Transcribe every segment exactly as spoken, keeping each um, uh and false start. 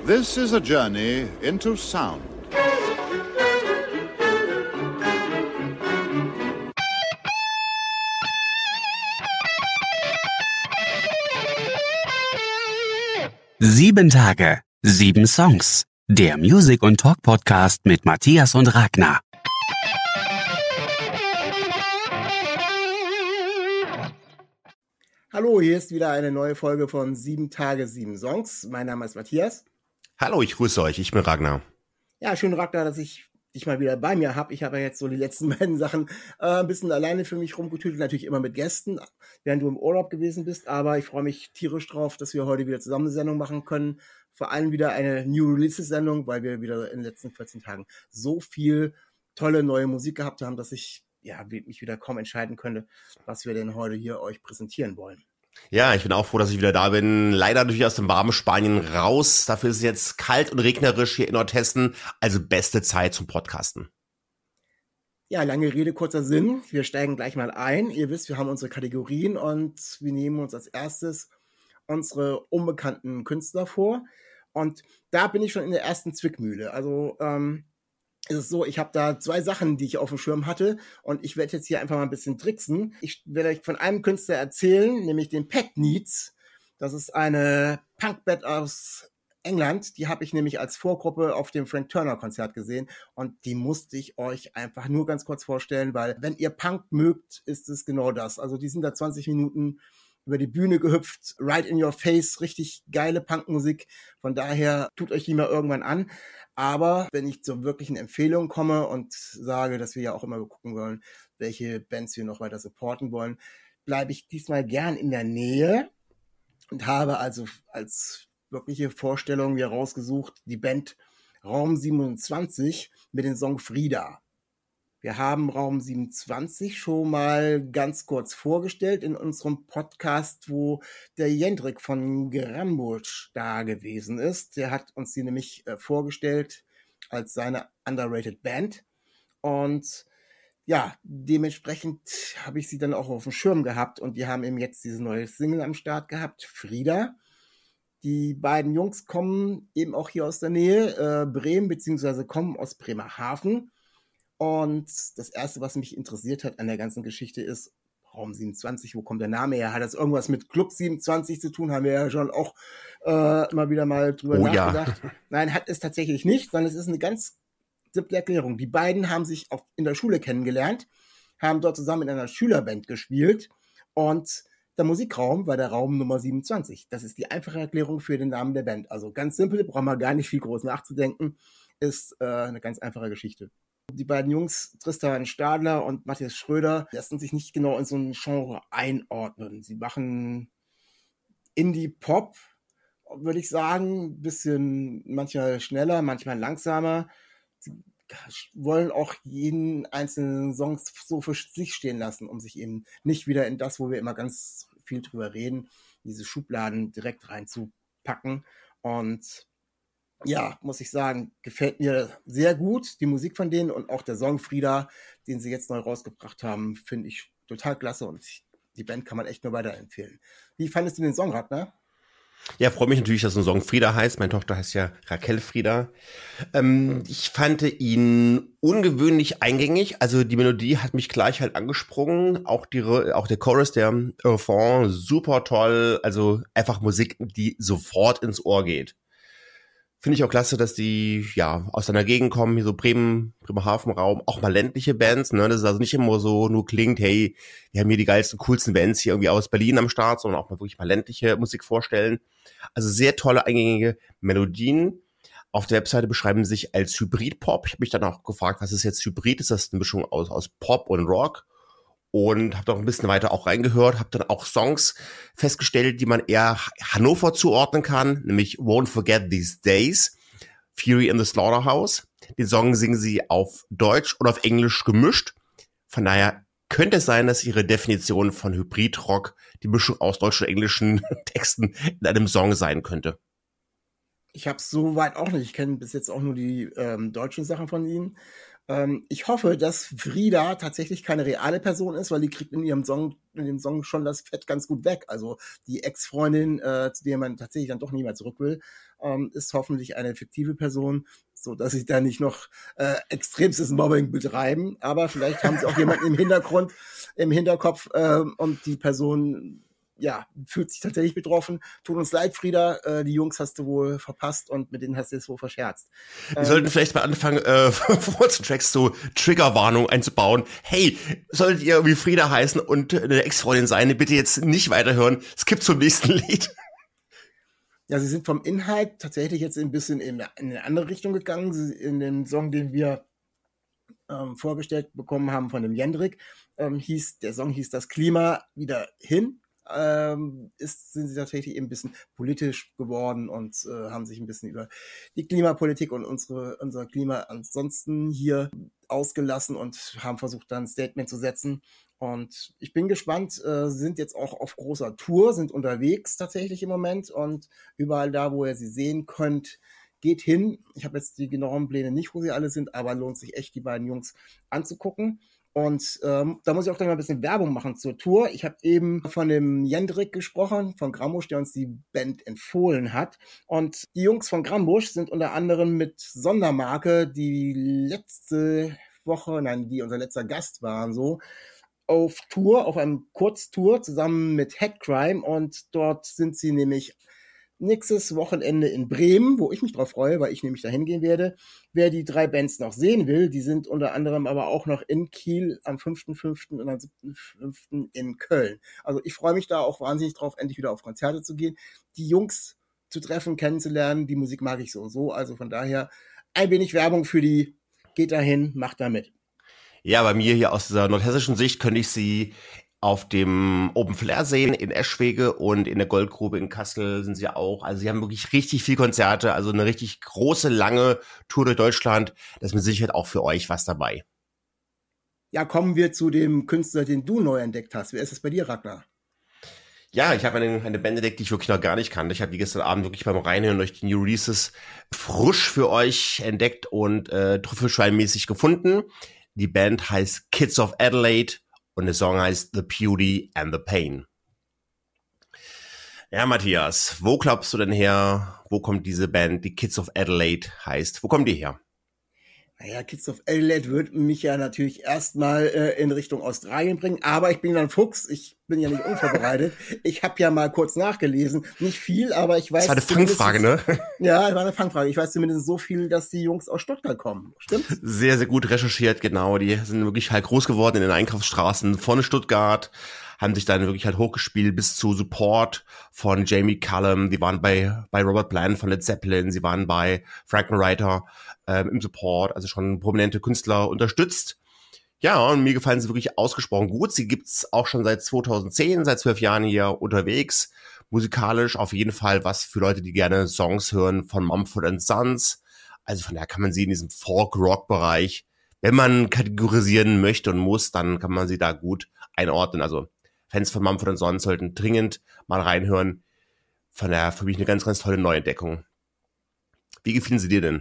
This is a journey into sound. Sieben Tage, sieben Songs. Der Music- und Talk-Podcast mit Matthias und Ragnar. Hallo, hier ist wieder eine neue Folge von Sieben Tage, sieben Songs. Mein Name ist Matthias. Hallo, ich grüße euch, ich bin Ragnar. Ja, schön, Ragnar, dass ich dich mal wieder bei mir habe. Ich habe ja jetzt so die letzten beiden Sachen äh, ein bisschen alleine für mich rumgetütelt, natürlich immer mit Gästen, während du im Urlaub gewesen bist. Aber ich freue mich tierisch drauf, dass wir heute wieder zusammen eine Sendung machen können. Vor allem wieder eine New Releases-Sendung, weil wir wieder in den letzten vierzehn Tagen so viel tolle neue Musik gehabt haben, dass ich ja, mich wieder kaum entscheiden könnte, was wir denn heute hier euch präsentieren wollen. Ja, ich bin auch froh, dass ich wieder da bin. Leider natürlich aus dem warmen Spanien raus. Dafür ist es jetzt kalt und regnerisch hier in Nordhessen. Also beste Zeit zum Podcasten. Ja, lange Rede, kurzer Sinn. Wir steigen gleich mal ein. Ihr wisst, wir haben unsere Kategorien und wir nehmen uns als erstes unsere unbekannten Künstler vor. Und da bin ich schon in der ersten Zwickmühle. Also, ähm, ist es so, ich habe da zwei Sachen, die ich auf dem Schirm hatte und ich werde jetzt hier einfach mal ein bisschen tricksen. Ich werde euch von einem Künstler erzählen, nämlich den Pet Needs. Das ist eine Punkband aus England. Die habe ich nämlich als Vorgruppe auf dem Frank Turner Konzert gesehen und die musste ich euch einfach nur ganz kurz vorstellen, weil wenn ihr Punk mögt, ist es genau das. Also die sind da zwanzig Minuten über die Bühne gehüpft, right in your face, richtig geile Punkmusik. Von daher tut euch die mal irgendwann an. Aber wenn ich zur wirklichen Empfehlung komme und sage, dass wir ja auch immer gucken wollen, welche Bands wir noch weiter supporten wollen, bleibe ich diesmal gern in der Nähe und habe also als wirkliche Vorstellung mir rausgesucht die Band Raum siebenundzwanzig mit dem Song Frida. Wir haben Raum siebenundzwanzig schon mal ganz kurz vorgestellt in unserem Podcast, wo der Jendrik von Grambusch da gewesen ist. Der hat uns die nämlich äh, vorgestellt als seine underrated Band. Und ja, dementsprechend habe ich sie dann auch auf dem Schirm gehabt und die haben eben jetzt diese neue Single am Start gehabt, Frida. Die beiden Jungs kommen eben auch hier aus der Nähe, äh, Bremen, beziehungsweise kommen aus Bremerhaven. Und das Erste, was mich interessiert hat an der ganzen Geschichte ist, Raum siebenundzwanzig, wo kommt der Name her? Hat das irgendwas mit Club siebenundzwanzig zu tun? Haben wir ja schon auch äh, immer wieder mal drüber oh, nachgedacht. Ja. Nein, hat es tatsächlich nicht, sondern es ist eine ganz simple Erklärung. Die beiden haben sich auch in der Schule kennengelernt, haben dort zusammen in einer Schülerband gespielt und der Musikraum war der Raum Nummer siebenundzwanzig. Das ist die einfache Erklärung für den Namen der Band. Also ganz simpel, brauchen wir gar nicht viel groß nachzudenken, ist äh, eine ganz einfache Geschichte. Die beiden Jungs, Tristan Stadler und Matthias Schröder, lassen sich nicht genau in so ein Genre einordnen. Sie machen Indie-Pop, würde ich sagen, ein bisschen manchmal schneller, manchmal langsamer. Sie wollen auch jeden einzelnen Song so für sich stehen lassen, um sich eben nicht wieder in das, wo wir immer ganz viel drüber reden, diese Schubladen direkt reinzupacken. Und ja, muss ich sagen, gefällt mir sehr gut, die Musik von denen und auch der Song Frida, den sie jetzt neu rausgebracht haben, finde ich total klasse und die Band kann man echt nur weiterempfehlen. Wie fandest du den Song, Ragnar? Ja, freue mich natürlich, dass ein Song Frida heißt. Meine Tochter heißt ja Raquel Frida. Ähm, ich fand ihn ungewöhnlich eingängig. Also die Melodie hat mich gleich halt angesprungen. Auch die, auch der Chorus, der Refrain, super toll. Also einfach Musik, die sofort ins Ohr geht. Finde ich auch klasse, dass die ja aus einer Gegend kommen, hier so Bremen, Bremerhaven-Raum, auch mal ländliche Bands, ne, das ist also nicht immer so nur klingt, hey, wir haben hier die geilsten, coolsten Bands hier irgendwie aus Berlin am Start, sondern auch mal wirklich mal ländliche Musik vorstellen. Also sehr tolle, eingängige Melodien. Auf der Webseite beschreiben sie sich als Hybrid-Pop. Ich habe mich dann auch gefragt, was ist jetzt Hybrid? Ist das eine Mischung aus, aus Pop und Rock? Und habe doch ein bisschen weiter auch reingehört, habe dann auch Songs festgestellt, die man eher Hannover zuordnen kann, nämlich Won't Forget These Days, Fury in the Slaughterhouse. Den Song singen sie auf Deutsch und auf Englisch gemischt. Von daher könnte es sein, dass ihre Definition von Hybrid-Rock die Mischung aus deutschen und englischen Texten in einem Song sein könnte. Ich habe es soweit auch nicht. Ich kenne bis jetzt auch nur die ähm, deutschen Sachen von ihnen. Ähm, ich hoffe, dass Frida tatsächlich keine reale Person ist, weil die kriegt in ihrem Song, in dem Song schon das Fett ganz gut weg. Also die Ex-Freundin, äh, zu der man tatsächlich dann doch nie mehr zurück will, ähm, ist hoffentlich eine fiktive Person, so dass sie da nicht noch äh, extremstes Mobbing betreiben. Aber vielleicht haben sie auch jemanden im Hintergrund, im Hinterkopf äh, und die Person ja, fühlt sich tatsächlich betroffen. Tut uns leid, Frida, äh, die Jungs hast du wohl verpasst und mit denen hast du es wohl verscherzt. Wir ähm, sollten vielleicht mal anfangen, äh, vor zu Tracks so Triggerwarnung einzubauen. Hey, solltet ihr wie Frida heißen und eine Ex-Freundin sein, bitte jetzt nicht weiterhören. Skip zum nächsten Lied. Ja, sie sind vom Inhalt tatsächlich jetzt ein bisschen in, in eine andere Richtung gegangen. Sie, in dem Song, den wir ähm, vorgestellt bekommen haben von dem Jendrik, ähm, hieß, der Song hieß Das Klima wieder hin. Ähm, ist, sind sie tatsächlich eben ein bisschen politisch geworden und äh, haben sich ein bisschen über die Klimapolitik und unsere, unser Klima ansonsten hier ausgelassen und haben versucht, dann ein Statement zu setzen. Und ich bin gespannt, äh, sind jetzt auch auf großer Tour, sind unterwegs tatsächlich im Moment und überall da, wo ihr sie sehen könnt, geht hin. Ich habe jetzt die genauen Pläne nicht, wo sie alle sind, aber lohnt sich echt, die beiden Jungs anzugucken. Und ähm, da muss ich auch gleich mal ein bisschen Werbung machen zur Tour. Ich habe eben von dem Jendrik gesprochen, von Grambusch, der uns die Band empfohlen hat. Und die Jungs von Grambusch sind unter anderem mit Sondermarke, die letzte Woche, nein, die unser letzter Gast waren, so, auf Tour, auf einem Kurztour zusammen mit Headcrime. Und dort sind sie nämlich nächstes Wochenende in Bremen, wo ich mich drauf freue, weil ich nämlich dahin gehen werde. Wer die drei Bands noch sehen will, die sind unter anderem aber auch noch in Kiel am fünften fünften und am siebten fünften in Köln. Also ich freue mich da auch wahnsinnig drauf, endlich wieder auf Konzerte zu gehen, die Jungs zu treffen, kennenzulernen. Die Musik mag ich so und so. Also von daher ein wenig Werbung für die. Geht dahin, macht da mit. Ja, bei mir hier aus dieser nordhessischen Sicht könnte ich sie auf dem Open Flair sehen in Eschwege und in der Goldgrube in Kassel sind sie auch. Also sie haben wirklich richtig viel Konzerte, also eine richtig große, lange Tour durch Deutschland. Das ist mit Sicherheit auch für euch was dabei. Ja, kommen wir zu dem Künstler, den du neu entdeckt hast. Wer ist es bei dir, Ragnar? Ja, ich habe eine, eine Band entdeckt, die ich wirklich noch gar nicht kannte. Ich habe die gestern Abend wirklich beim Reinhören durch die New Releases frisch für euch entdeckt und äh, Trüffelschwein-mäßig gefunden. Die Band heißt Kids of Adelaide. Und der Song heißt The Beauty and the Pain. Ja, Matthias, wo glaubst du denn her, wo kommt diese Band, die Kids of Adelaide heißt? Wo kommen die her? Naja, Kids of Adelaide würde mich ja natürlich erstmal äh, in Richtung Australien bringen, aber ich bin ja ein Fuchs, ich bin ja nicht unvorbereitet. Ich habe ja mal kurz nachgelesen, nicht viel, aber ich weiß... Das war eine Fangfrage, ne? Ja, das war eine Fangfrage. Ich weiß zumindest so viel, dass die Jungs aus Stuttgart kommen, stimmt's? Sehr, sehr gut recherchiert, genau. Die sind wirklich halt groß geworden in den Einkaufsstraßen von Stuttgart, haben sich dann wirklich halt hochgespielt bis zu Support von Jamie Cullum. Die waren bei bei Robert Plant von Led Zeppelin, sie waren bei Frankenwriter ähm, im Support, also schon prominente Künstler unterstützt. Ja, und mir gefallen sie wirklich ausgesprochen gut. Sie gibt's auch schon seit zweitausendzehn, seit zwölf Jahren hier unterwegs. Musikalisch auf jeden Fall was für Leute, die gerne Songs hören von Mumford and Sons. Also von daher kann man sie in diesem Folk-Rock-Bereich, wenn man kategorisieren möchte und muss, dann kann man sie da gut einordnen. Also Fans von Mumford and Sons sollten dringend mal reinhören. Von daher für mich eine ganz, ganz tolle Neuentdeckung. Wie gefielen sie dir denn?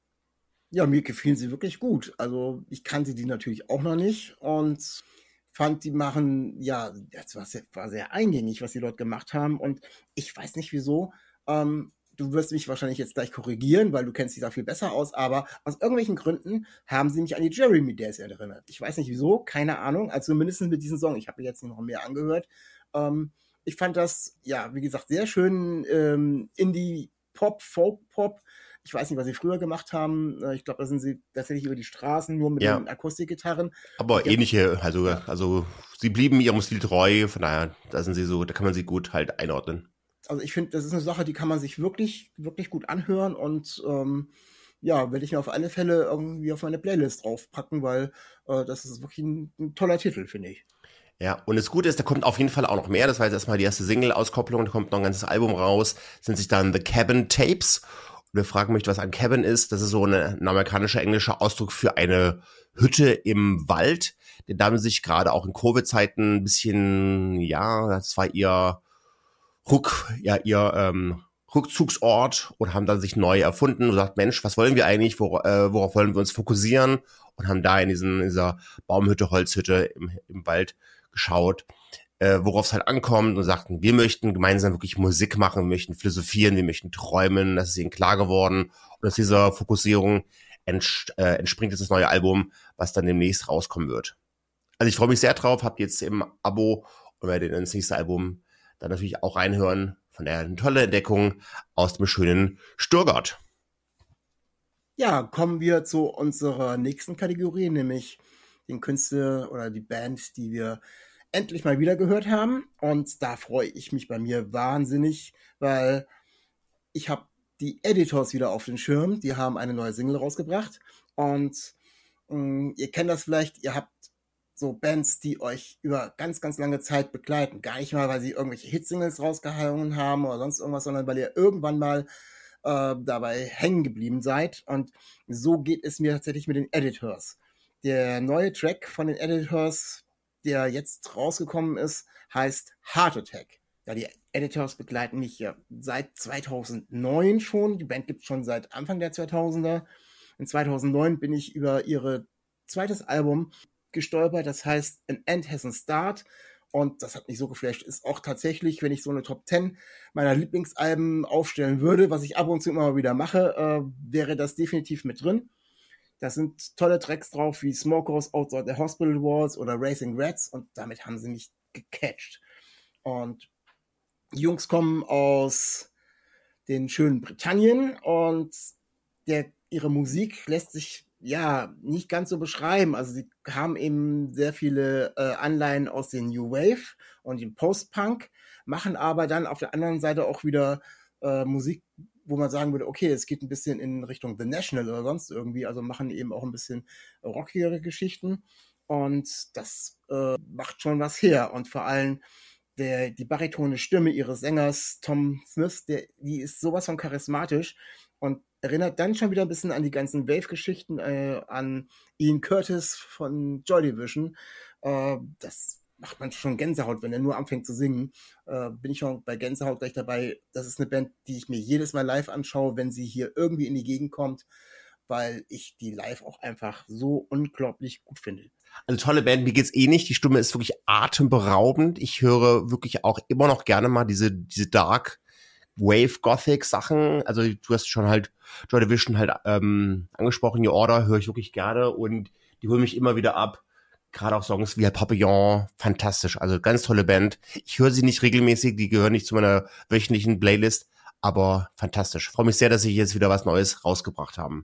Ja, mir gefielen sie wirklich gut. Also ich kannte die natürlich auch noch nicht und fand, die machen, ja, das war sehr, war sehr eingängig, was die dort gemacht haben. Und ich weiß nicht wieso, ähm, du wirst mich wahrscheinlich jetzt gleich korrigieren, weil du kennst dich da viel besser aus, aber aus irgendwelchen Gründen haben sie mich an die Jeremy Days erinnert. Ich weiß nicht wieso, keine Ahnung, also mindestens mit diesem Song. Ich habe jetzt noch mehr angehört. Ähm, ich fand das, ja, wie gesagt, sehr schön ähm, Indie-Pop, Folk-Pop. Ich weiß nicht, was sie früher gemacht haben. Ich glaube, da sind sie tatsächlich über die Straßen, nur mit ja. den Akustikgitarren. Aber ähnliche, also, also sie blieben ihrem Stil treu, von daher, da sind sie so, da kann man sie gut halt einordnen. Also ich finde, das ist eine Sache, die kann man sich wirklich, wirklich gut anhören und ähm, ja, werde ich mir auf alle Fälle irgendwie auf meine Playlist draufpacken, weil äh, das ist wirklich ein, ein toller Titel, finde ich. Ja, und das Gute ist, da kommt auf jeden Fall auch noch mehr. Das war jetzt erstmal die erste Single-Auskopplung, da kommt noch ein ganzes Album raus, das nennt sich dann The Cabin Tapes. Und wir fragen mich, was ein Cabin ist. Das ist so eine, ein amerikanischer, englischer Ausdruck für eine Hütte im Wald. Denn da haben sich gerade auch in Covid-Zeiten ein bisschen, ja, das war ihr Ruck, ja, ihr ähm, Rückzugsort und haben dann sich neu erfunden und gesagt, Mensch, was wollen wir eigentlich, wor äh, worauf wollen wir uns fokussieren? Und haben da in, diesen, in dieser Baumhütte, Holzhütte im, im Wald geschaut, äh, worauf es halt ankommt und sagten, wir möchten gemeinsam wirklich Musik machen, wir möchten philosophieren, wir möchten träumen, das ist ihnen klar geworden. Und aus dieser Fokussierung ents äh, entspringt jetzt das neue Album, was dann demnächst rauskommen wird. Also ich freue mich sehr drauf, habt jetzt im Abo und werde ins nächste Album dann natürlich auch reinhören. Von daher eine tolle Entdeckung aus dem schönen Stuttgart. Ja, kommen wir zu unserer nächsten Kategorie, nämlich den Künstler oder die Band, die wir endlich mal wieder gehört haben. Und da freue ich mich bei mir wahnsinnig, weil ich habe die Editors wieder auf den Schirm. Die haben eine neue Single rausgebracht. Und mh, ihr kennt das vielleicht, ihr habt so Bands, die euch über ganz, ganz lange Zeit begleiten. Gar nicht mal, weil sie irgendwelche Hitsingles rausgehauen haben oder sonst irgendwas, sondern weil ihr irgendwann mal äh, dabei hängen geblieben seid. Und so geht es mir tatsächlich mit den Editors. Der neue Track von den Editors, der jetzt rausgekommen ist, heißt Heart Attack. Ja, die Editors begleiten mich ja seit zweitausendneun schon. Die Band gibt es schon seit Anfang der zweitausender. In zweitausendneun bin ich über ihre zweites Album gestolpert, das heißt An End Has a Start, und das hat mich so geflasht. Ist auch tatsächlich, wenn ich so eine Top zehn meiner Lieblingsalben aufstellen würde, was ich ab und zu immer wieder mache, äh, wäre das definitiv mit drin. Da sind tolle Tracks drauf, wie Smokers Outside the Hospital Walls oder Racing Rats, und damit haben sie mich gecatcht. Und die Jungs kommen aus den schönen Britannien und der, ihre Musik lässt sich ja nicht ganz so beschreiben. Also sie haben eben sehr viele äh, Anleihen aus den New Wave und dem Post-Punk, machen aber dann auf der anderen Seite auch wieder äh, Musik, wo man sagen würde, okay, es geht ein bisschen in Richtung The National oder sonst irgendwie, also machen eben auch ein bisschen rockigere Geschichten, und das äh, macht schon was her. Und vor allem der, die baritone Stimme ihres Sängers Tom Smith, der, die ist sowas von charismatisch und erinnert dann schon wieder ein bisschen an die ganzen Wave-Geschichten, äh, an Ian Curtis von Joy Division. Äh, das macht man schon Gänsehaut, wenn er nur anfängt zu singen. Äh, bin ich schon bei Gänsehaut gleich dabei. Das ist eine Band, die ich mir jedes Mal live anschaue, wenn sie hier irgendwie in die Gegend kommt, weil ich die live auch einfach so unglaublich gut finde. Also tolle Band, mir geht's eh nicht. Die Stimme ist wirklich atemberaubend. Ich höre wirklich auch immer noch gerne mal diese, diese Dark Wave Gothic Sachen. Also du hast schon halt Joy Division halt ähm, angesprochen, New Order höre ich wirklich gerne und die holen mich immer wieder ab. Gerade auch Songs wie Papillon, fantastisch. Also ganz tolle Band. Ich höre sie nicht regelmäßig, die gehören nicht zu meiner wöchentlichen Playlist, aber fantastisch. Freue mich sehr, dass sie jetzt wieder was Neues rausgebracht haben.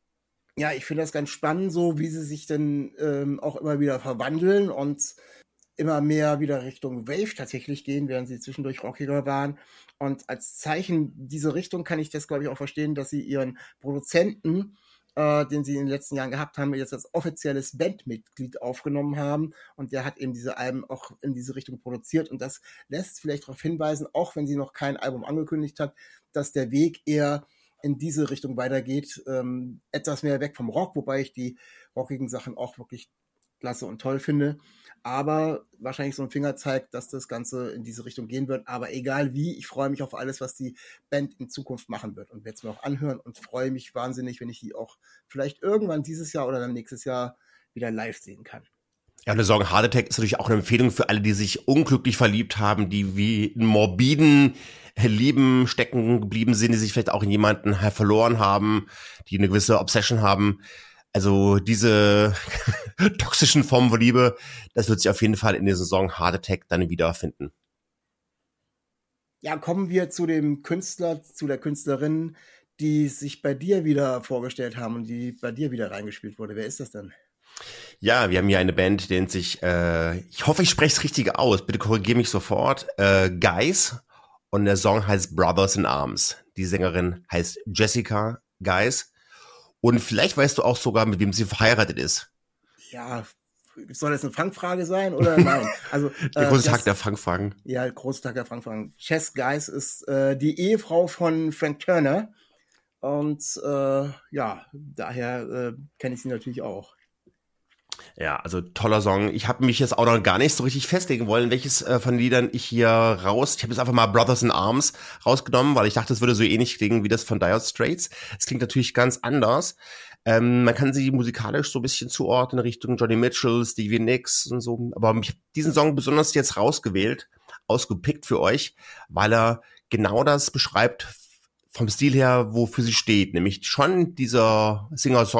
Ja, ich finde das ganz spannend, so wie sie sich dann ähm, auch immer wieder verwandeln und immer mehr wieder Richtung Wave tatsächlich gehen, während sie zwischendurch rockiger waren. Und als Zeichen dieser Richtung kann ich das, glaube ich, auch verstehen, dass sie ihren Produzenten, äh, den sie in den letzten Jahren gehabt haben, jetzt als offizielles Bandmitglied aufgenommen haben. Und der hat eben diese Alben auch in diese Richtung produziert. Und das lässt vielleicht darauf hinweisen, auch wenn sie noch kein Album angekündigt hat, dass der Weg eher in diese Richtung weitergeht. Ähm, etwas mehr weg vom Rock, wobei ich die rockigen Sachen auch wirklich klasse und toll finde, aber wahrscheinlich so ein Fingerzeig, dass das Ganze in diese Richtung gehen wird. Aber egal wie, ich freue mich auf alles, was die Band in Zukunft machen wird und werde es mir auch anhören und freue mich wahnsinnig, wenn ich die auch vielleicht irgendwann dieses Jahr oder dann nächstes Jahr wieder live sehen kann. Ja, und der Song Heart Attack ist natürlich auch eine Empfehlung für alle, die sich unglücklich verliebt haben, die wie in morbiden Lieben stecken geblieben sind, die sich vielleicht auch in jemanden verloren haben, die eine gewisse Obsession haben. Also diese toxischen Formen von Liebe, das wird sich auf jeden Fall in der Saison Heart Attack dann wiederfinden. Ja, kommen wir zu dem Künstler, zu der Künstlerin, die sich bei dir wieder vorgestellt haben und die bei dir wieder reingespielt wurde. Wer ist das denn? Ja, wir haben hier eine Band, die nennt sich, äh, ich hoffe, ich spreche es richtig aus, bitte korrigiere mich sofort, äh, Guys, und der Song heißt Brothers in Arms. Die Sängerin heißt Jessica Guys. Und vielleicht weißt du auch sogar, mit wem sie verheiratet ist. Ja, soll das eine Fangfrage sein oder nein? Also der äh, große Jess, Tag der Fangfragen. Ja, große Tag der Fangfragen. Jess Guys ist äh, die Ehefrau von Frank Turner. Und äh, ja, daher äh, kenne ich sie natürlich auch. Ja, also toller Song. Ich habe mich jetzt auch noch gar nicht so richtig festlegen wollen, welches äh, von den Liedern ich hier raus. Ich habe jetzt einfach mal Brothers in Arms rausgenommen, weil ich dachte, es würde so ähnlich klingen wie das von Dire Straits. Es klingt natürlich ganz anders. Ähm, man kann sie musikalisch so ein bisschen zuordnen in Richtung Johnny Mitchell, Stevie Nicks und so. Aber ich habe diesen Song besonders jetzt rausgewählt, ausgepickt für euch, weil er genau das beschreibt vom Stil her, wofür sie steht. Nämlich schon dieser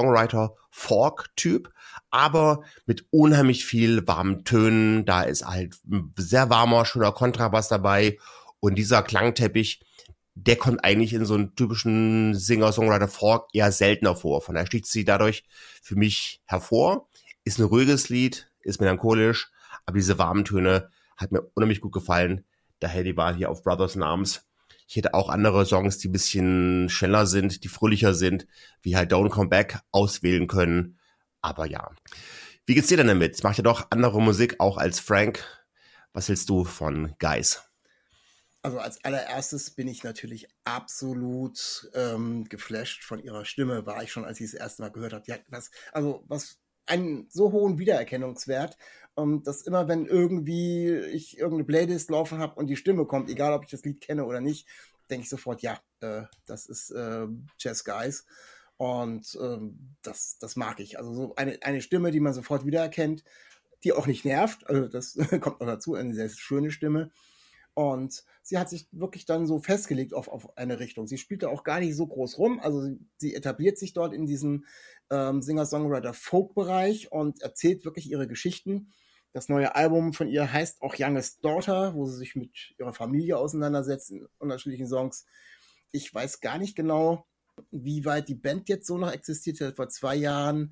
Singer-Songwriter-Folk-Typ, aber mit unheimlich viel warmen Tönen. Da ist halt ein sehr warmer, schöner Kontrabass dabei. Und dieser Klangteppich, der kommt eigentlich in so einen typischen Singer-Songwriter-Folk eher seltener vor. Von daher sticht sie dadurch für mich hervor. Ist ein ruhiges Lied, ist melancholisch, aber diese warmen Töne hat mir unheimlich gut gefallen. Daher die Wahl hier auf Brothers in Arms. Ich hätte auch andere Songs, die ein bisschen schneller sind, die fröhlicher sind, wie halt Don't Come Back auswählen können. Aber ja. Wie geht's dir denn damit? Es macht ja doch andere Musik, auch als Frank. Was hältst du von Guys? Also als allererstes bin ich natürlich absolut ähm, geflasht von ihrer Stimme, war ich schon, als ich das erste Mal gehört habe. Die hat was, also was einen so hohen Wiedererkennungswert, ähm, dass immer, wenn irgendwie ich irgendeine Playlist laufen habe und die Stimme kommt, egal ob ich das Lied kenne oder nicht, denke ich sofort, ja, äh, das ist äh, Just Guys. Und ähm, das, das mag ich. Also so eine, eine Stimme, die man sofort wiedererkennt, die auch nicht nervt. Also das kommt noch dazu, eine sehr schöne Stimme. Und sie hat sich wirklich dann so festgelegt auf, auf eine Richtung. Sie spielt da auch gar nicht so groß rum. Also sie, sie etabliert sich dort in diesem ähm, Singer-Songwriter-Folk-Bereich und erzählt wirklich ihre Geschichten. Das neue Album von ihr heißt auch Youngest Daughter, wo sie sich mit ihrer Familie auseinandersetzt in unterschiedlichen Songs. Ich weiß gar nicht genau, wie weit die Band jetzt so noch existiert. Sie hat vor zwei Jahren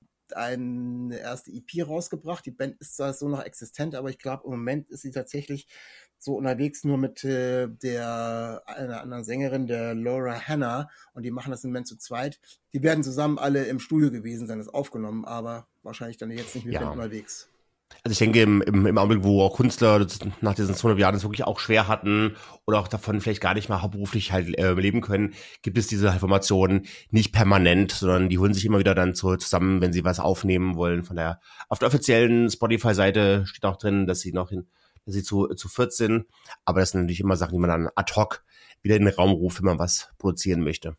eine erste E P rausgebracht. Die Band ist zwar so noch existent, aber ich glaube, im Moment ist sie tatsächlich so unterwegs nur mit äh, der einer anderen Sängerin, der Laura Hannah, und die machen das im Moment zu zweit. Die werden zusammen alle im Studio gewesen sein, das aufgenommen, aber wahrscheinlich dann jetzt nicht mit Ja. Band unterwegs. Also ich denke, im, im, im Augenblick, wo auch Künstler das nach diesen zweihundert Jahren es wirklich auch schwer hatten oder auch davon vielleicht gar nicht mal hauptberuflich halt äh, leben können, gibt es diese Formationen nicht permanent, sondern die holen sich immer wieder dann so zusammen, wenn sie was aufnehmen wollen. Von der auf der offiziellen Spotify-Seite steht auch drin, dass sie noch in, dass sie zu, zu viert sind. Aber das sind natürlich immer Sachen, die man dann ad hoc wieder in den Raum ruft, wenn man was produzieren möchte.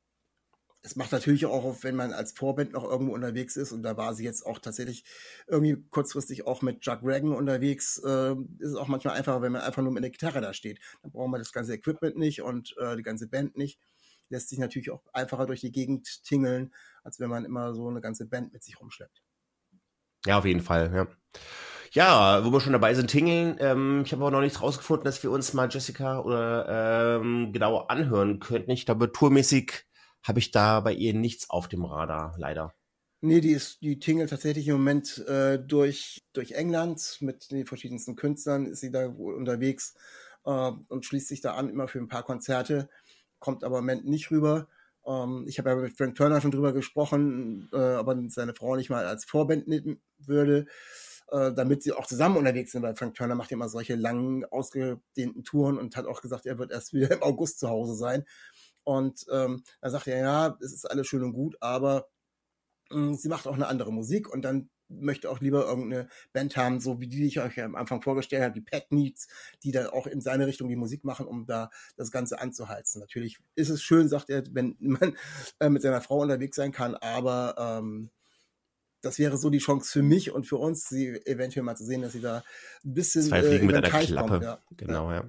Es macht natürlich auch auf, wenn man als Vorband noch irgendwo unterwegs ist, und da war sie jetzt auch tatsächlich irgendwie kurzfristig auch mit Chuck Reagan unterwegs, äh, ist es auch manchmal einfacher, wenn man einfach nur mit der Gitarre da steht. Dann braucht man das ganze Equipment nicht und äh, die ganze Band nicht. Lässt sich natürlich auch einfacher durch die Gegend tingeln, als wenn man immer so eine ganze Band mit sich rumschleppt. Ja, auf jeden Fall, ja. Ja, wo wir schon dabei sind, tingeln. Ähm, ich habe aber noch nichts rausgefunden, dass wir uns mal Jessica oder ähm, genauer anhören könnten. Ich glaube, tourmäßig habe ich da bei ihr nichts auf dem Radar, leider. Nee, die ist, die tingelt tatsächlich im Moment äh, durch, durch England mit den verschiedensten Künstlern, ist sie da wohl unterwegs äh, und schließt sich da an, immer für ein paar Konzerte, kommt aber im Moment nicht rüber. Ähm, ich habe ja mit Frank Turner schon drüber gesprochen, äh, aber seine Frau nicht mal als Vorband nehmen würde, äh, damit sie auch zusammen unterwegs sind, weil Frank Turner macht ja immer solche langen, ausgedehnten Touren und hat auch gesagt, er wird erst wieder im August zu Hause sein. Und ähm, da sagt er, ja, es ist alles schön und gut, aber mh, sie macht auch eine andere Musik und dann möchte auch lieber irgendeine Band haben, so wie die, die ich euch am Anfang vorgestellt habe, die Pat Needs, die dann auch in seine Richtung die Musik machen, um da das Ganze anzuheizen. Natürlich ist es schön, sagt er, wenn man äh, mit seiner Frau unterwegs sein kann, aber ähm, das wäre so die Chance für mich und für uns, sie eventuell mal zu sehen, dass sie da ein bisschen Zwei äh, Fliegen mit über den einer Teich Klappe. kommt. Ja. Genau, ja.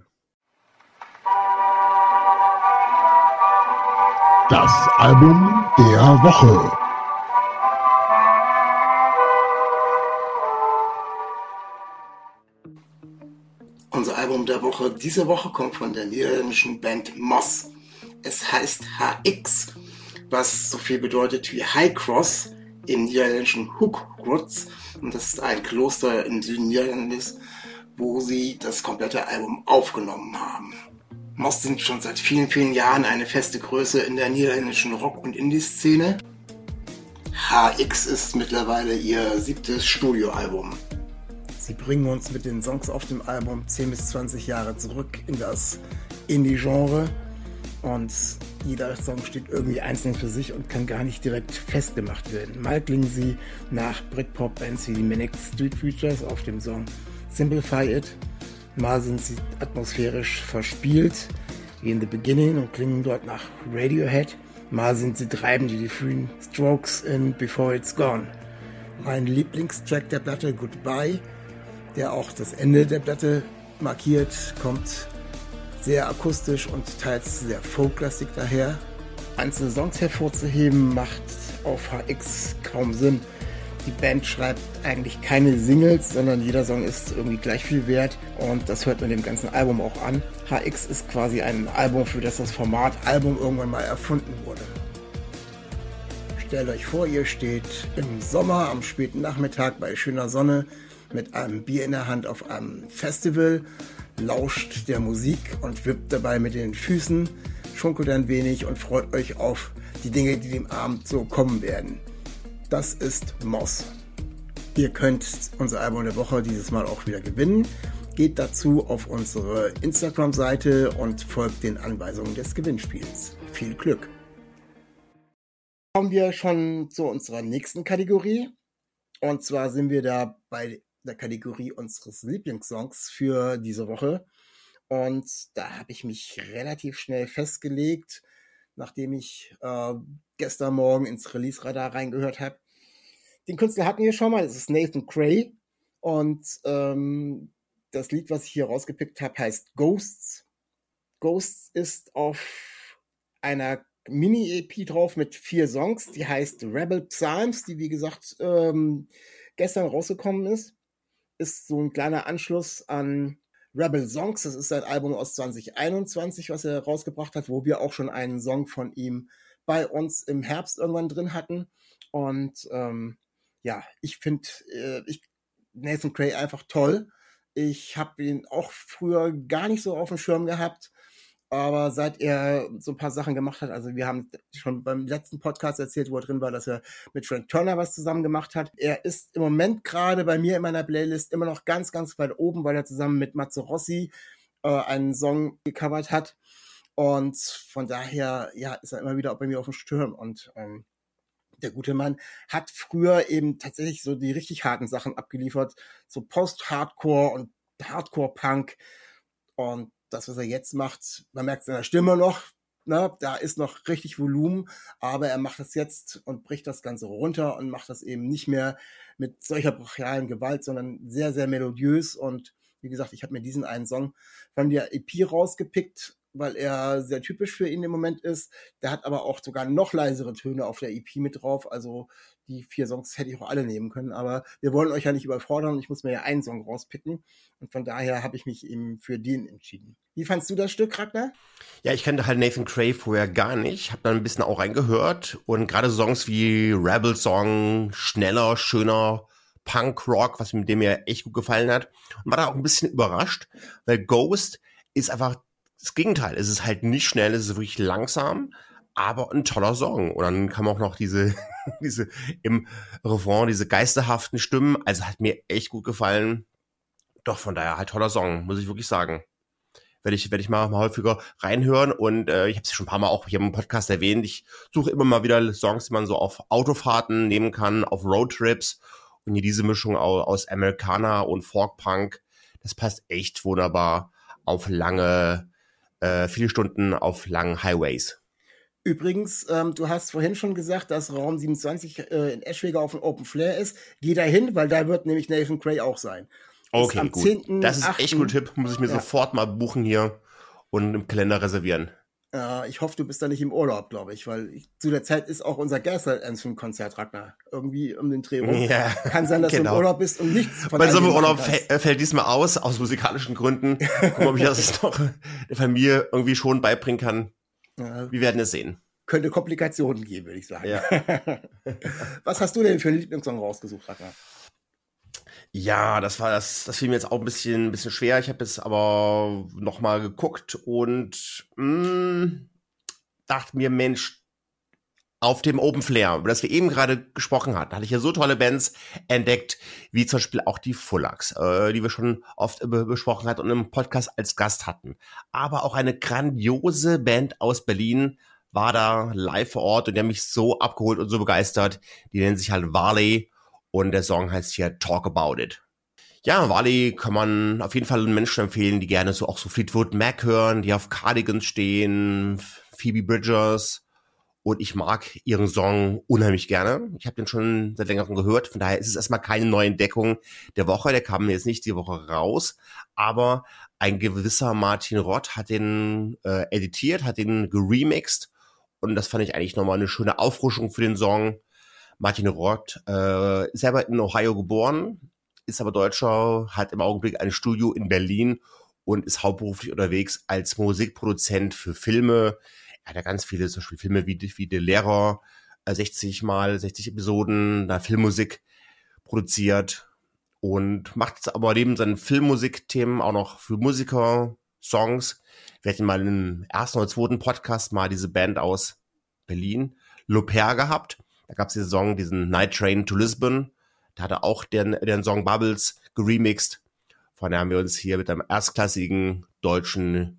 Das Album der Woche. Unser Album der Woche diese Woche kommt von der niederländischen Band Moss. Es heißt H X, was so viel bedeutet wie High Cross im niederländischen Hoogkrotz. Und das ist ein Kloster im Süden Niederlandes, wo sie das komplette Album aufgenommen haben. Moss sind schon seit vielen, vielen Jahren eine feste Größe in der niederländischen Rock- und Indie-Szene. H X ist mittlerweile ihr siebtes Studioalbum. Sie bringen uns mit den Songs auf dem Album zehn bis zwanzig Jahre zurück in das Indie-Genre Und jeder Song steht irgendwie einzeln für sich und kann gar nicht direkt festgemacht werden. Mal klingen sie nach Britpop-Bands wie die Manic Street Preachers auf dem Song Simplify It. Mal sind sie atmosphärisch verspielt, wie in The Beginning, und klingen dort nach Radiohead. Mal sind sie treibend wie die frühen Strokes in Before It's Gone. Mein Lieblingstrack der Platte, Goodbye, der auch das Ende der Platte markiert, kommt sehr akustisch und teils sehr folklastig daher. Einzelne Songs hervorzuheben macht auf H X kaum Sinn. Die Band schreibt eigentlich keine Singles, sondern jeder Song ist irgendwie gleich viel wert und das hört man dem ganzen Album auch an. H X ist quasi ein Album, für das das Format Album irgendwann mal erfunden wurde. Stellt euch vor, ihr steht im Sommer am späten Nachmittag bei schöner Sonne mit einem Bier in der Hand auf einem Festival, lauscht der Musik und wippt dabei mit den Füßen, schunkelt ein wenig und freut euch auf die Dinge, die dem Abend so kommen werden. Das ist Moss. Ihr könnt unser Album der Woche dieses Mal auch wieder gewinnen. Geht dazu auf unsere Instagram-Seite und folgt den Anweisungen des Gewinnspiels. Viel Glück! Kommen wir schon zu unserer nächsten Kategorie. Und zwar sind wir da bei der Kategorie unseres Lieblingssongs für diese Woche. Und da habe ich mich relativ schnell festgelegt, nachdem ich äh, gestern Morgen ins Release-Radar reingehört habe. Den Künstler hatten wir schon mal, das ist Nathan Cray. Und ähm, das Lied, was ich hier rausgepickt habe, heißt Ghosts. Ghosts ist auf einer Mini-E P drauf mit vier Songs, die heißt Rebel Psalms, die wie gesagt ähm, gestern rausgekommen ist. Ist so ein kleiner Anschluss an Rebel Songs. Das ist sein Album aus zwanzig einundzwanzig, was er rausgebracht hat, wo wir auch schon einen Song von ihm bei uns im Herbst irgendwann drin hatten. Und ähm, ja, ich finde äh, ich, Nathan Cray einfach toll. Ich habe ihn auch früher gar nicht so auf dem Schirm gehabt. Aber seit er so ein paar Sachen gemacht hat, also wir haben schon beim letzten Podcast erzählt, wo er drin war, dass er mit Frank Turner was zusammen gemacht hat. Er ist im Moment gerade bei mir in meiner Playlist immer noch ganz, ganz weit oben, weil er zusammen mit Matzo Rossi äh, einen Song gecovert hat. Und von daher, ja, ist er immer wieder bei mir auf dem Schirm. Und ähm, der gute Mann hat früher eben tatsächlich so die richtig harten Sachen abgeliefert, so Post-Hardcore und Hardcore-Punk. Und das, was er jetzt macht, man merkt seiner Stimme noch, ne, da ist noch richtig Volumen, aber er macht das jetzt und bricht das Ganze runter und macht das eben nicht mehr mit solcher brachialen Gewalt, sondern sehr, sehr melodiös. Und wie gesagt, ich habe mir diesen einen Song von der E P rausgepickt, weil er sehr typisch für ihn im Moment ist. Der hat aber auch sogar noch leisere Töne auf der E P mit drauf. Also die vier Songs hätte ich auch alle nehmen können. Aber wir wollen euch ja nicht überfordern. Ich muss mir ja einen Song rauspicken. Und von daher habe ich mich eben für den entschieden. Wie fandst du das Stück, Ragnar? Ja, ich kannte halt Nathan Cray vorher gar nicht. Habe dann ein bisschen auch reingehört. Und gerade Songs wie Rebel Song, schneller, schöner Punk-Rock, was mit dem mir echt gut gefallen hat. Und war da auch ein bisschen überrascht, weil Ghost ist einfach das Gegenteil. Es ist halt nicht schnell, es ist wirklich langsam, aber ein toller Song. Und dann kam auch noch diese, diese im Refrain, diese geisterhaften Stimmen. Also hat mir echt gut gefallen. Doch von daher halt toller Song, muss ich wirklich sagen. Werde ich, werde ich mal, mal häufiger reinhören. Und äh, ich habe es schon ein paar Mal auch hier im Podcast erwähnt. Ich suche immer mal wieder Songs, die man so auf Autofahrten nehmen kann, auf Roadtrips. Und hier diese Mischung aus, aus Americana und Folk-Punk, das passt echt wunderbar auf lange Äh, viele Stunden auf langen Highways. Übrigens, ähm, du hast vorhin schon gesagt, dass Raum siebenundzwanzig äh, in Eschwege auf dem Open Flair ist. Geh da hin, weil da wird nämlich Nathan Cray auch sein. Okay, am gut. zehnten Das ist echt ein guter Tipp. Muss ich mir ja. sofort mal buchen hier und im Kalender reservieren. Äh, ich hoffe, du bist da nicht im Urlaub, glaube ich, weil ich, zu der Zeit ist auch unser Gaslight-Anthem-Konzert, Ragnar. Irgendwie um den Dreh rum. Ja, kann sein, dass genau. du im Urlaub bist und nichts von Bei so einem Urlaub fällt, fällt diesmal aus, aus musikalischen Gründen. Gucken, ob ich das noch der Familie irgendwie schon beibringen kann. Ja. Wir werden es sehen. Könnte Komplikationen geben, würde ich sagen. Ja. Was hast du denn für einen Lieblingssong rausgesucht, Ragnar? Ja, das war das, das fiel mir jetzt auch ein bisschen, ein bisschen schwer. Ich habe jetzt aber nochmal geguckt und mh, dachte mir, Mensch, auf dem Open Flair, über das wir eben gerade gesprochen hatten, hatte ich ja so tolle Bands entdeckt, wie zum Beispiel auch die Fullax, äh, die wir schon oft be- besprochen hatten und im Podcast als Gast hatten. Aber auch eine grandiose Band aus Berlin war da live vor Ort und die haben mich so abgeholt und so begeistert. Die nennen sich halt Varley und der Song heißt hier Talk About It. Ja, Varley kann man auf jeden Fall Menschen empfehlen, die gerne so auch so Fleetwood Mac hören, die auf Cardigans stehen, Phoebe Bridgers. Und ich mag ihren Song unheimlich gerne. Ich habe den schon seit längerem gehört. Von daher ist es erstmal keine neue Entdeckung der Woche. Der kam jetzt nicht die Woche raus. Aber ein gewisser Martin Rott hat den äh, editiert, hat den geremixed. Und das fand ich eigentlich nochmal eine schöne Auffrischung für den Song. Martin Rott äh, ist selber in Ohio geboren, ist aber Deutscher, hat im Augenblick ein Studio in Berlin und ist hauptberuflich unterwegs als Musikproduzent für Filme. Er hat ja ganz viele, zum Beispiel Filme wie, wie Der Lehrer, äh, sechzig mal, sechzig Episoden, da Filmmusik produziert und macht jetzt aber neben seinen Filmmusikthemen auch noch für Musiker Songs. Wir hatten mal im ersten oder zweiten Podcast mal diese Band aus Berlin, L'Opère, gehabt. Da gab es diesen Song, diesen Night Train to Lisbon. Da hat er auch den, den Song Bubbles geremixed. Von daher haben wir uns hier mit einem erstklassigen deutschen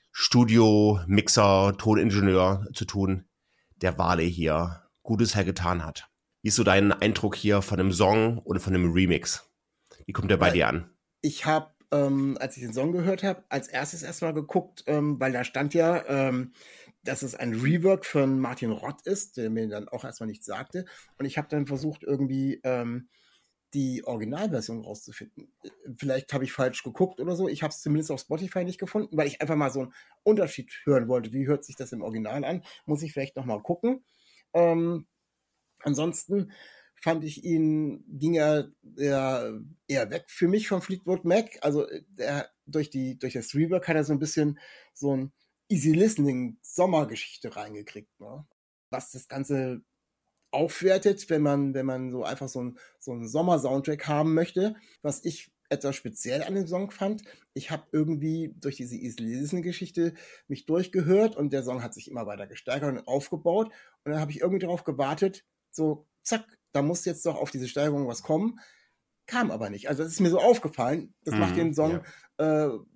Studio-Mixer, Toningenieur zu tun, der Varley hier Gutes hergetan hat. Wie ist so dein Eindruck hier von dem Song und von dem Remix? Wie kommt der bei Ja, dir an? Ich habe, ähm, als ich den Song gehört habe, als erstes erstmal geguckt, ähm, weil da stand ja, ähm, dass es ein Rework von Martin Rott ist, der mir dann auch erstmal nichts sagte. Und ich habe dann versucht, irgendwie ähm, die Originalversion rauszufinden. Vielleicht habe ich falsch geguckt oder so. Ich habe es zumindest auf Spotify nicht gefunden, weil ich einfach mal so einen Unterschied hören wollte. Wie hört sich das im Original an? Muss ich vielleicht nochmal gucken. Ähm, ansonsten fand ich ihn, ging er eher, eher weg für mich von Fleetwood Mac. Also er, durch, die, durch das Rework hat er so ein bisschen so ein Easy Listening Sommergeschichte reingekriegt, ne? Was das Ganze aufwertet, wenn man, wenn man so einfach so einen so einen Sommer-Soundtrack haben möchte. Was ich etwas speziell an dem Song fand, ich habe irgendwie durch diese Easy Listening-Geschichte mich durchgehört und der Song hat sich immer weiter gesteigert und aufgebaut. Und dann habe ich irgendwie darauf gewartet, so zack, da muss jetzt doch auf diese Steigerung was kommen. Kam aber nicht. Also das ist mir so aufgefallen. Das macht Mhm, den Song ja. äh,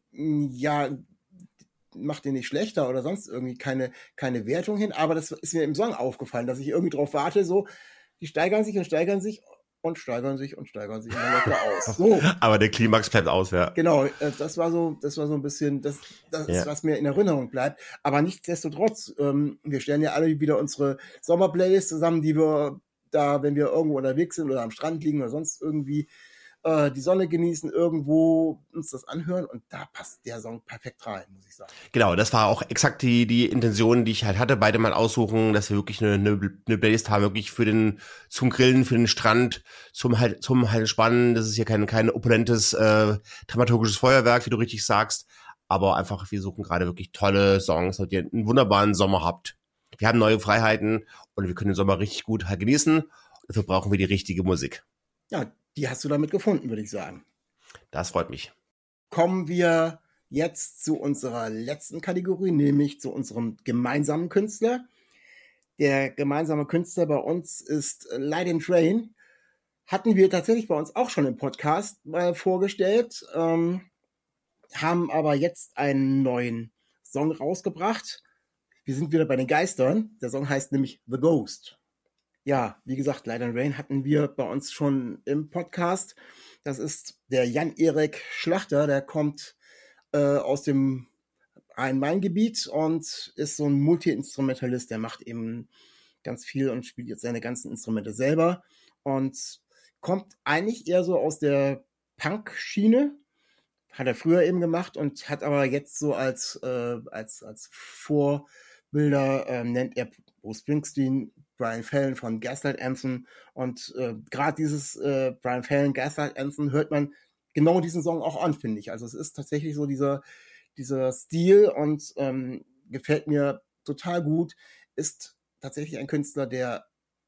ja, macht den nicht schlechter oder sonst irgendwie keine, keine Wertung hin, aber das ist mir im Song aufgefallen, dass ich irgendwie drauf warte, so, die steigern sich und steigern sich und steigern sich und steigern sich und dann läuft er aus. So, Aber der Klimax bleibt aus, ja. genau, äh, das war so, das war so ein bisschen, das, das ist, Ja. was mir in Erinnerung bleibt. Aber nichtsdestotrotz, ähm, wir stellen ja alle wieder unsere Sommerplaylist zusammen, die wir da, wenn wir irgendwo unterwegs sind oder am Strand liegen oder sonst irgendwie äh, die Sonne genießen, irgendwo uns das anhören und da passt der Song perfekt rein, muss ich sagen. Genau, das war auch exakt die, die Intention, die ich halt hatte, beide mal aussuchen, dass wir wirklich eine, eine, eine Playlist haben, wirklich für den, zum Grillen, für den Strand, zum halt, zum halt Spannen. Das ist hier kein, kein opulentes, äh, dramaturgisches Feuerwerk, wie du richtig sagst, aber einfach, wir suchen gerade wirklich tolle Songs, damit ihr einen wunderbaren Sommer habt. Wir haben neue Freiheiten und wir können den Sommer richtig gut halt genießen. Dafür brauchen wir die richtige Musik. Ja, die hast du damit gefunden, würde ich sagen. Das freut mich. Kommen wir jetzt zu unserer letzten Kategorie, nämlich zu unserem gemeinsamen Künstler. Der gemeinsame Künstler bei uns ist Light and Train. Hatten wir tatsächlich bei uns auch schon im Podcast mal vorgestellt, ähm, haben aber jetzt einen neuen Song rausgebracht. Wir sind wieder bei den Geistern. Der Song heißt nämlich The Ghost. Ja, wie gesagt, Light and Rain hatten wir bei uns schon im Podcast. Das ist der Jan-Erik Schlachter, der kommt äh, aus dem Rhein-Main-Gebiet und ist so ein Multi-Instrumentalist, der macht eben ganz viel und spielt jetzt seine ganzen Instrumente selber und kommt eigentlich eher so aus der Punk-Schiene, hat er früher eben gemacht und hat aber jetzt so als, äh, als, als Vorbilder, äh, nennt er Bruce Springsteen, Brian Fallon von Gaslight Anthem und äh, gerade dieses äh, Brian Fallon Gaslight Anthem hört man genau diesen Song auch an, finde ich. Also es ist tatsächlich so dieser, dieser Stil und ähm, gefällt mir total gut. Ist tatsächlich ein Künstler, der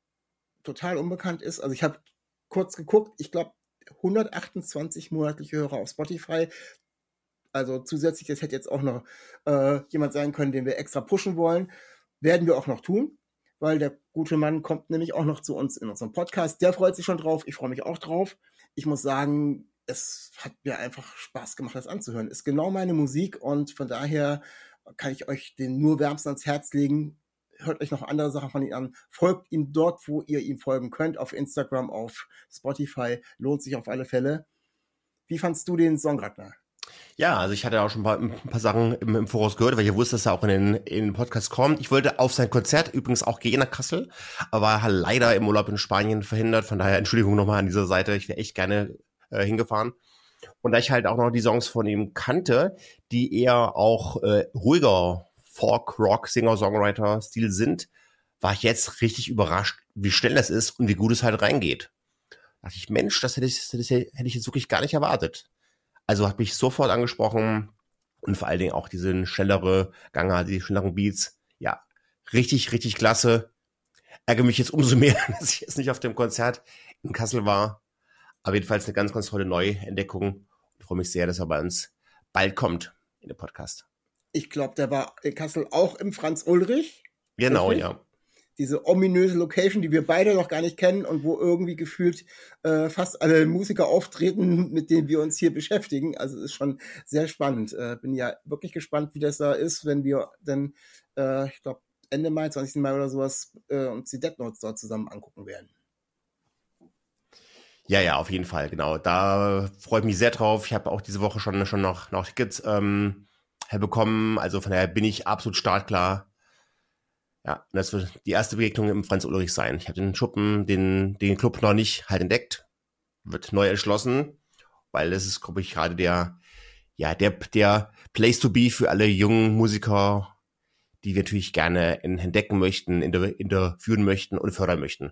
total unbekannt ist. Also ich habe kurz geguckt, ich glaube hundertachtundzwanzig monatliche Hörer auf Spotify. Also zusätzlich, das hätte jetzt auch noch äh, jemand sein können, den wir extra pushen wollen. Werden wir auch noch tun, weil der gute Mann kommt nämlich auch noch zu uns in unserem Podcast. Der freut sich schon drauf, ich freue mich auch drauf. Ich muss sagen, es hat mir einfach Spaß gemacht, das anzuhören. Ist genau meine Musik und von daher kann ich euch den nur wärmstens ans Herz legen. Hört euch noch andere Sachen von ihm an. Folgt ihm dort, wo ihr ihm folgen könnt. Auf Instagram, auf Spotify. Lohnt sich auf alle Fälle. Wie fandst du den Song, Ragnar? Ja, also ich hatte auch schon ein paar, ein paar Sachen im, im Voraus gehört, weil ich wusste, dass er auch in den, in den Podcast kommt. Ich wollte auf sein Konzert übrigens auch gehen nach Kassel, aber war halt leider im Urlaub in Spanien verhindert. Von daher Entschuldigung nochmal an dieser Seite. Ich wäre echt gerne äh, hingefahren. Und da ich halt auch noch die Songs von ihm kannte, die eher auch äh, ruhiger Folk, Rock, Singer, Songwriter Stil sind, war ich jetzt richtig überrascht, wie schnell das ist und wie gut es halt reingeht. Da dachte ich, Mensch, das hätte ich, das hätte ich jetzt wirklich gar nicht erwartet. Also hat mich sofort angesprochen und vor allen Dingen auch diesen schnellere Ganger, die schnelleren Beats. Ja, richtig, richtig klasse. Ärgere mich jetzt umso mehr, dass ich jetzt nicht auf dem Konzert in Kassel war. Aber jedenfalls eine ganz, ganz tolle Neuentdeckung. Ich freue mich sehr, dass er bei uns bald kommt in den Podcast. Ich glaube, der war in Kassel auch im Franz Ulrich. Genau, richtig? Ja. Diese ominöse Location, die wir beide noch gar nicht kennen und wo irgendwie gefühlt äh, fast alle Musiker auftreten, mit denen wir uns hier beschäftigen. Also es ist schon sehr spannend. Äh, bin ja wirklich gespannt, wie das da ist, wenn wir dann, äh, ich glaube, Ende Mai, zwanzigsten Mai oder sowas, äh, uns die Dead Notes dort zusammen angucken werden. Ja, ja, auf jeden Fall, genau. Da freue ich mich sehr drauf. Ich habe auch diese Woche schon, schon noch, noch Tickets ähm, herbekommen. Also von daher bin ich absolut startklar. Ja, das wird die erste Begegnung im Franz Ulrich sein. Ich habe den Schuppen, den, den Club noch nicht halt entdeckt. Wird neu erschlossen, weil das ist, glaube ich, gerade der, ja, der, der Place to be für alle jungen Musiker, die wir natürlich gerne entdecken möchten, interviewen möchten und fördern möchten.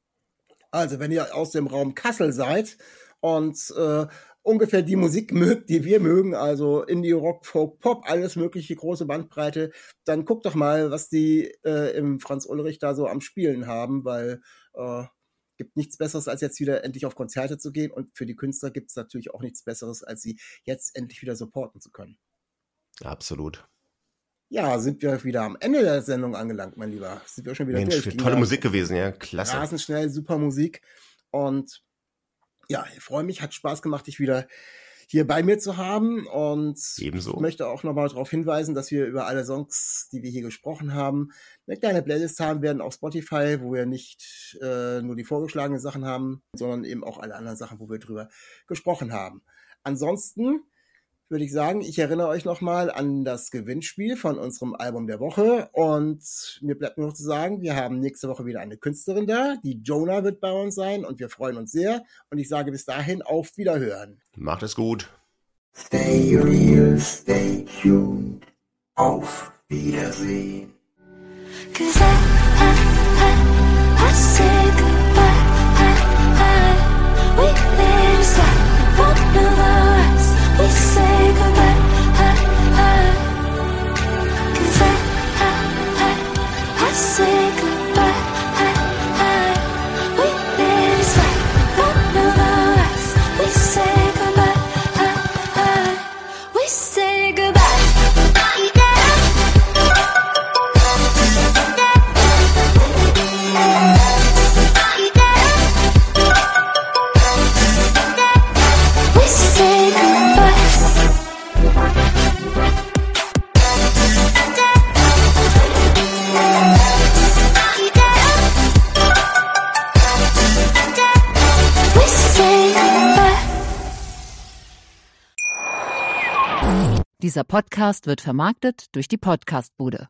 Also, wenn ihr aus dem Raum Kassel seid und äh, ungefähr die Musik mögt, die wir mögen, also Indie, Rock, Folk, Pop, alles mögliche, große Bandbreite, dann guckt doch mal, was die äh, im Franz Ulrich da so am Spielen haben, weil äh, gibt nichts Besseres, als jetzt wieder endlich auf Konzerte zu gehen und für die Künstler gibt es natürlich auch nichts Besseres, als sie jetzt endlich wieder supporten zu können. Absolut. Ja, sind wir wieder am Ende der Sendung angelangt, mein Lieber. Sind wir schon wieder Mensch, durch. tolle Musik gewesen, ja, klasse. Rasenschnell, super Musik. Und ja, ich freue mich, hat Spaß gemacht, dich wieder hier bei mir zu haben. Und Ebenso. Ich möchte auch nochmal darauf hinweisen, dass wir über alle Songs, die wir hier gesprochen haben, eine kleine Playlist haben werden auf Spotify, wo wir nicht äh, nur die vorgeschlagenen Sachen haben, sondern eben auch alle anderen Sachen, wo wir drüber gesprochen haben. Ansonsten würde ich sagen, ich erinnere euch nochmal an das Gewinnspiel von unserem Album der Woche und mir bleibt nur noch zu sagen, wir haben nächste Woche wieder eine Künstlerin da, die Jonah wird bei uns sein und wir freuen uns sehr und ich sage bis dahin auf Wiederhören. Macht es gut. Stay real, stay tuned. Auf Wiedersehen. 'Cause I, I, I, I say goodbye. I, I, we live inside one of us. We say goodbye. I, I, 'cause I, I, I, I say goodbye. I, I, we live inside one of us. We say goodbye. I, I, we say goodbye. Dieser Podcast wird vermarktet durch die Podcastbude.